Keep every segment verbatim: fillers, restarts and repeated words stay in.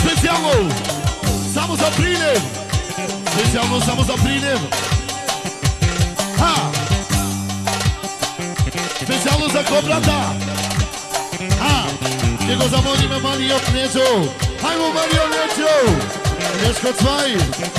Specjalną samo za aprilem. Specjalną samo za aprilem. Ha! Specjalną za kobrata. Ha! Jego zamolimy mali okniecią. Hajmo mali okniecią. Mieszko zwei.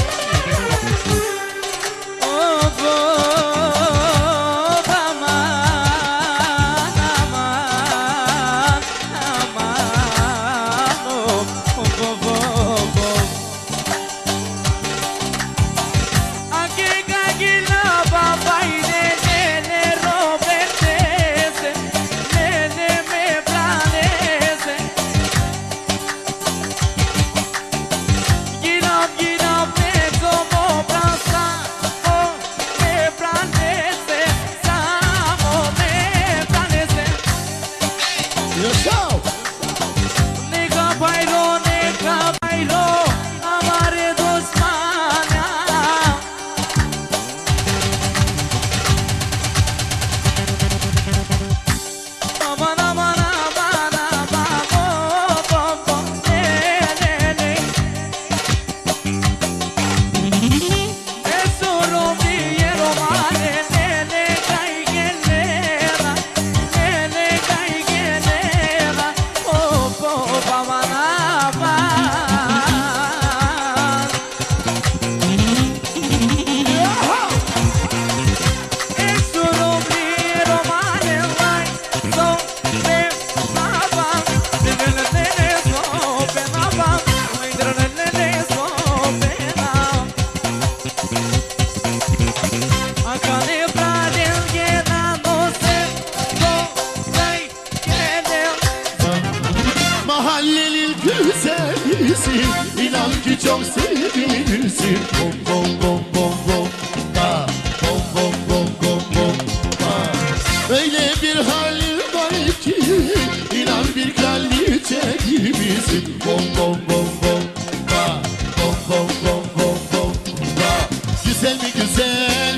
İnan ki çok sevilirsin. Bom bom bom bom bom ba. Bom bom bom bom bom ba. Öyle bir halin var ki inan bir kraliçe gibisin. Bom bom bom bom ba. Bom bom bom bom bom ba. Güzel mi güzel,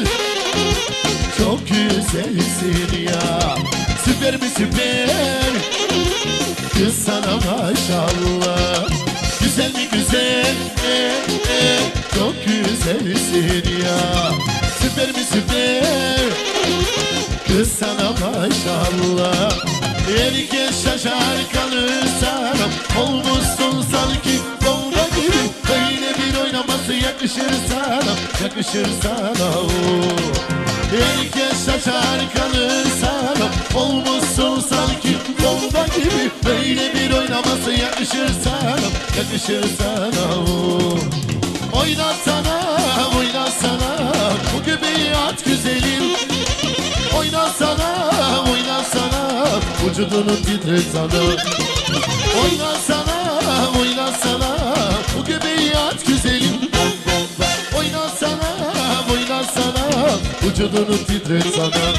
çok güzelsin ya. Süper mi süper, kız sana maşallah. Güzel mi güzel, e, e, çok güzelsin ya. Süper mi süper, kız sana maşallah. Herkes şaşar kalır sana, olmuşsun sanki bomba gibi. Böyle bir oynaması yakışır sana, yakışır sana oh. Herkes şaşar kalır sana, olmuşsun sanki bomba gibi. Böyle bir oynaması yakışır sana, yakışır sana oh. Oynasana, oynasana, bu göbeği at güzelim. Oynasana, oynasana, vücudunu titret sana. Oynasana, oynasana, bu göbeği at güzelim. Oynasana, oynasana, vücudunu titret sana.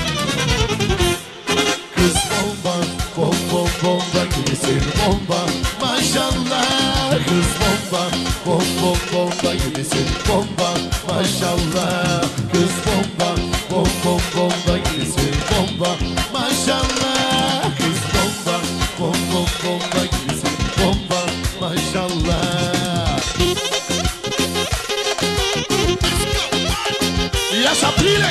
Kız bomba, bom bom bomba gibisin bomba. Maşallah, kız bomba, bom bom bomba gibisin bomba. Maşallah, kız bomba, bom bom bomba gibisin bomba. Maşallah, kız bomba, bom bom bomba gibisin bomba. Maşallah. Yaşa Prile!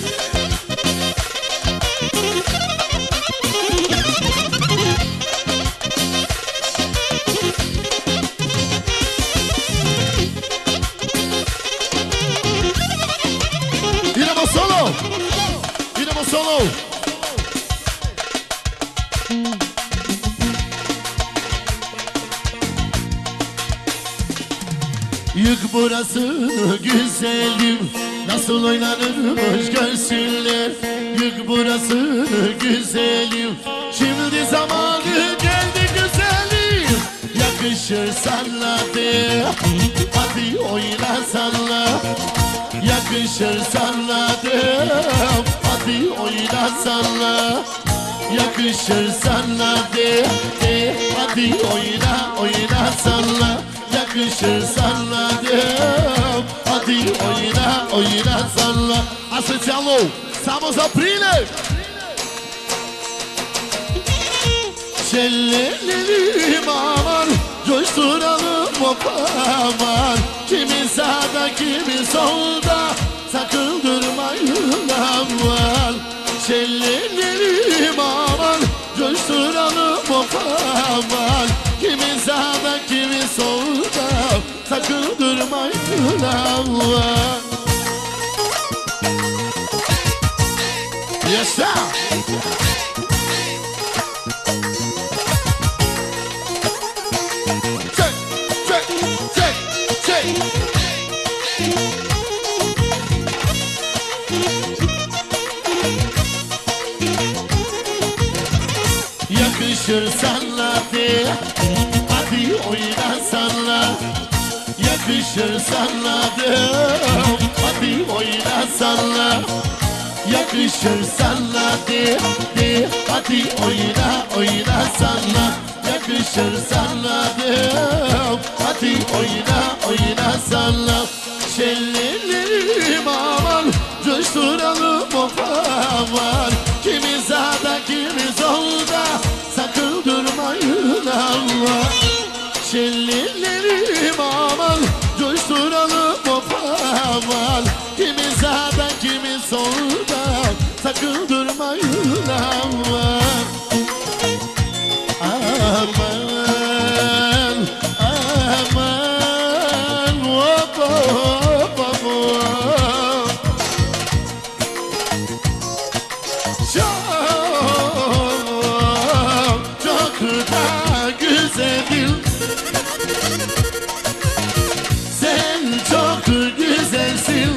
Dinamo solo! Dinamo solo! Yık burasını güzelim, nasıl oynanırmış görsünler. Yık burasını güzelim, şimdi zamanı geldi güzelim. Yakışır sana de, hadi oyna sana. Yakışır sana de, hadi oyna sana. Yakışır sana de, de, hadi oyna, oyna sana. Yakışır sana diyorum, hadi oyna, oyna sana. A specjalną, samo za Prile. Şellelim aman, coşturalım hop aman. Kimi sağda kimi solda, sakın durmayın aman. Şellenelim aman, coşturalım hop aman. Kimi sağda kimi solda, sakın durmayın aman. Yaşa! Çek, çek, çek, çek. Yakışır sana de, hadi oyna sana. Yakışır sana de, hadi oyna sana. Yakışır sana de, de, hadi oyna, oyna sana. Yakışır sana de, hadi oyna, oyna sana. Şellenelim aman, coşturalım hop aman. Kimi sağda kimi solda, sakın durmayın aman. Şellenelim aman, coşturalım hop aman. Kimi sağda kimi solda, sakın durmayın aman. Aman, aman, hop hop hop. Çok, çok da güzelim. Sen çok güzelsin.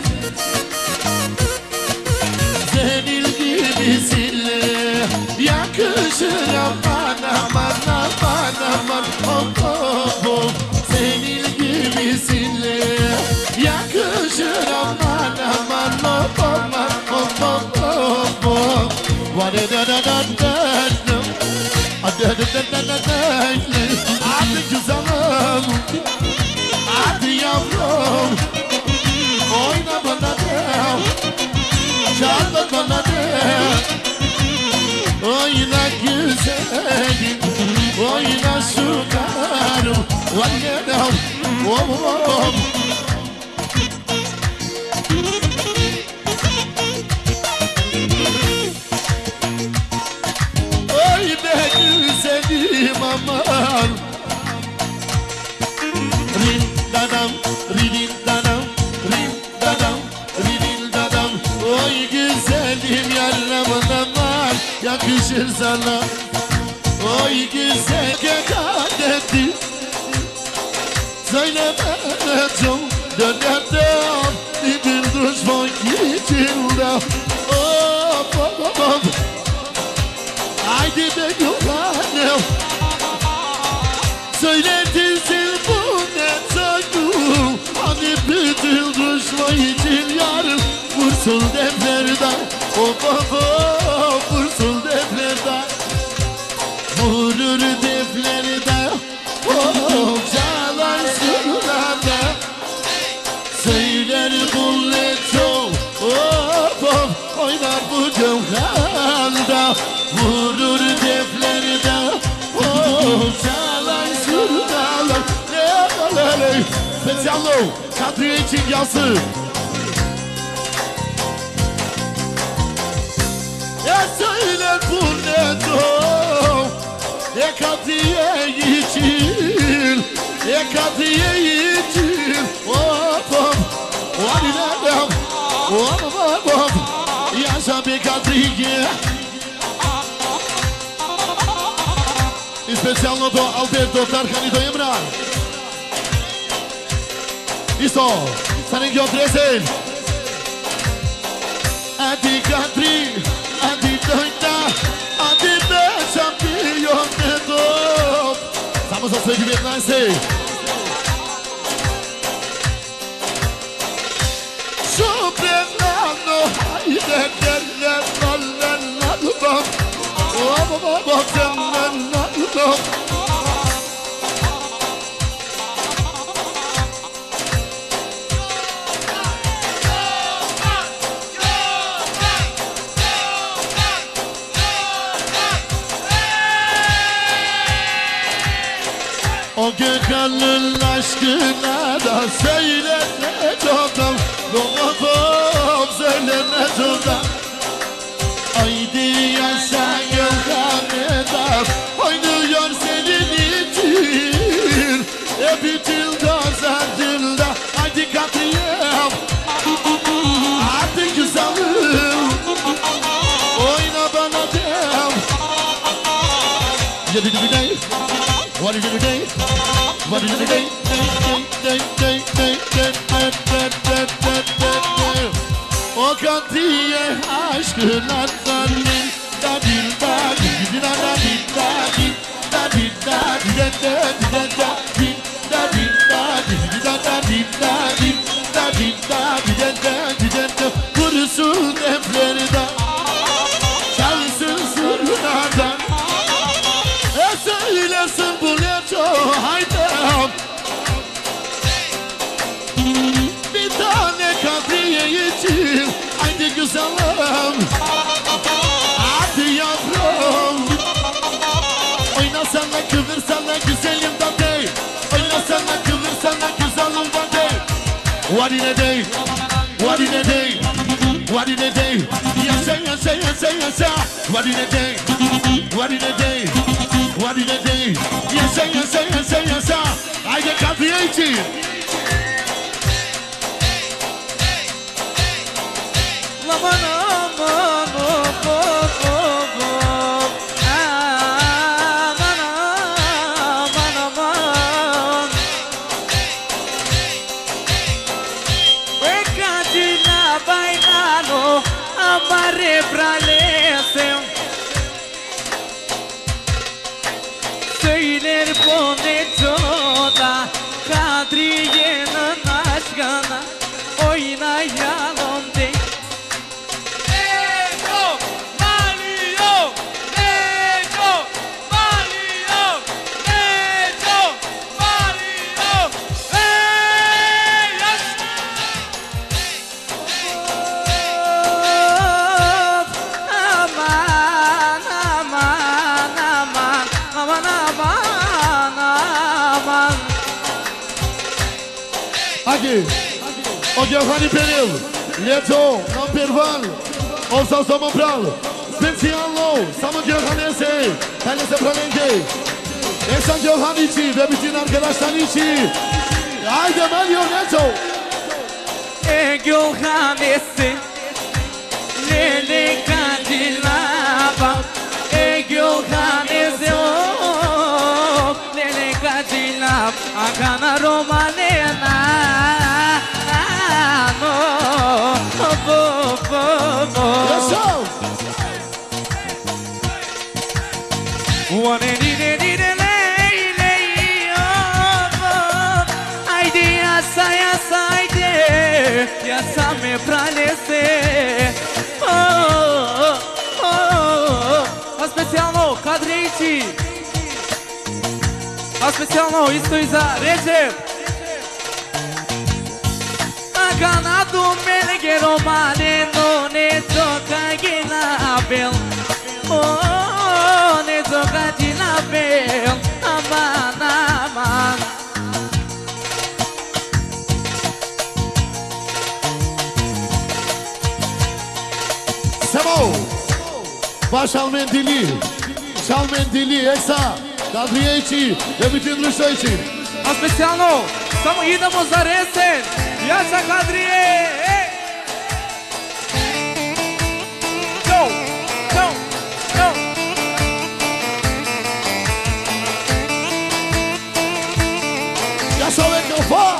Senin gibisin. Yakışır aman aman aman aman. Hop hop hop. Senin gibisin. Yakışır aman aman hop aman hop hop hop hop. Hadi güzelim, hadi yavrum, oyna bana de, çal bana de. Oyna güzelim, oyna sukarım, oyna om om. Oy be güzelim aman. Rin dadam, rin dadam, rin dadam, rin dadam. Oy güzelim yarlamın aman, yakışır sana. Oy güzel kekadetti, söylemedim dönemden bir düşman içinde. Hop hop hop. Haydi be yuvarım, söyletilsin bu ne sakın. Hani bütün düşman için yarım, vursun deflerden. Hop hop hop, vursun deflerden. Vurur deflerden, hop çalar sırlarda. Söyler bulleto, hop hop oynar bu cevhanda. Vurur deflerde, hop çalar sırdalar. Specialno, Kadriye için gelsin. Ya söyler bulleto, ya Kadriye için, ya Kadriye için. Hop hop, hadi nereden, hop hop hop. Yaşa bir Kadriye. Specjalno do Alberto Tarkanito Emra. Isto, Sanengio Dresen. Adi Kadri, Adi Doida, Adi de Champion de Top. Estamos a seguir bien, Nancy. Soprano, hayde derler, derler, derler. Oh, oh, oh, oh, oh. O Gökhan'ın aşkına da söyle ne çoktan Doğum söyle ne çoktan Haydi yaşa Gökhan'ı da oynuyor senin için E bütün dozarcında haydi Kadriye'm Hadi güzelim oyna bana dem You did it today What did you do today? What did you do today? O Kadriye aşkına zannin da dil da dil da da dil da dil da dil da dil da dil da dil da dil da dil da da dil da dil da dil da dil da dil kurusun evlerden çalsın zurnadan e söylesin bu ne çok haydi bir tane Kadriye için haydi güzelim hadi yavrum oynasana kıvırsana güzelim dade oynasana kıvırsana güzelim dade What in a day What in a day What in a day Yaşa yaşa yaşa yaşa What in a day What in a day What in a day Yaşa yaşa yaşa yaşa haydi Kadriye için Aman aman hop hop hop hop Aman aman aman Pecadilla bailando Amare pralesem Söyler bonito da Kadriye'nin aşkına Oynayalım de Hadi, o Gökhan Peril, Leto, Namperval, o São São Pral, Specialo, Samı Gökhan Ese, Kalese Pralenke, Esan Gökhan için ve bütün arkadaşlar için. Haydi Melio Leto. E Gökhan Ese, Lele Kadilava, E Gökhan Ese, Lele Kadilava, Agana Romalena. One need it, need it, lay, lay, oh, haydi yasa, yasa, haydi, yasa me pralese, oh, oh, oh, a specijalno Kadriye için, a specijalno isto i za Recep. Ganado melgero maleno ne toca ginabel Oh ne toca ginabel Aman aman Semo Baş al mendili Çal mendili Esa Kadriye için ve bütün Rüşo için A specijalno samo idemo za Resen Yaşa Kadriye Go, go, go Yaşa ve kafa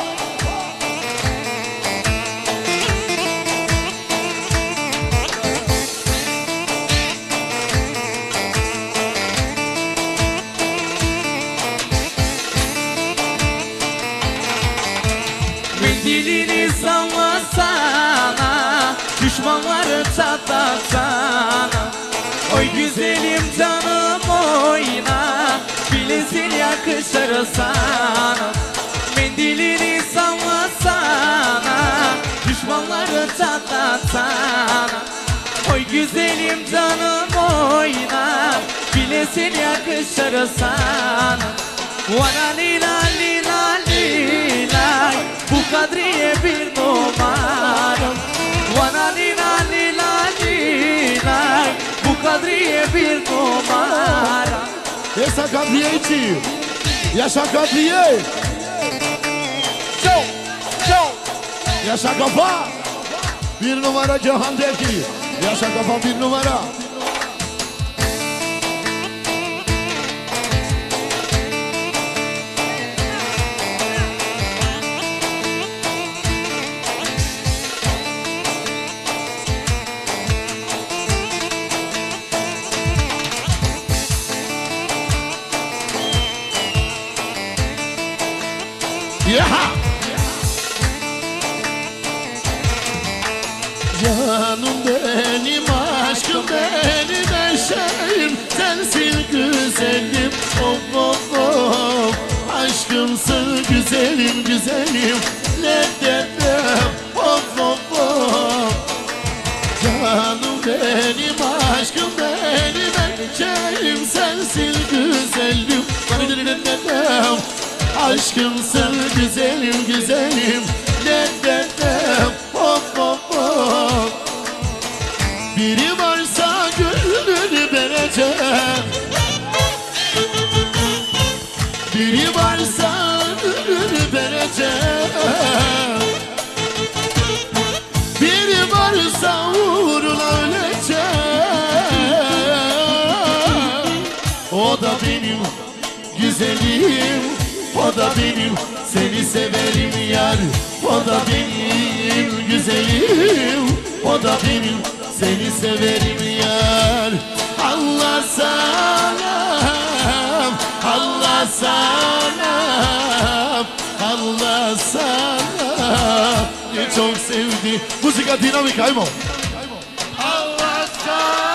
Dilini sallasana Düşmanları çatlatsana Oy güzelim canım oyna Bilesin yakışır sana Mendilini sallasana Düşmanları çatlatsana Oy güzelim canım oyna Bilesin yakışır sana Vana lila bir numaram. Vana nina nina nina, bu Kadriye bir numaram. Essa Kadriye için. Yaşa Kadriye. Go, go. Yaşa kafa. Bir numara Cihan Derki. Yaşa kafa bir numara. Yeah. Canım benim, aşkım benim, eşeğim sensin güzelim. Of of of, aşkımsın güzelim güzelim. Ne dedim, of of of. Canım benim, aşkım benim, eşeğim sensin güzelim. Ne dedim, aşkımsın güzelim güzelim. Ne dedim, of of of. Biri varsa gönlünü vereceğim. Biri varsa gönlünü vereceğim. Biri varsa uğruna öleceğim. O da benim güzelim, o da benim, seni severim yar. O da benim güzelim, o da benim, seni severim yar. Allah salam, Allah salam, Allah salam. Ne çok sevdi. Müzika dinamik, haymo. Allah salam.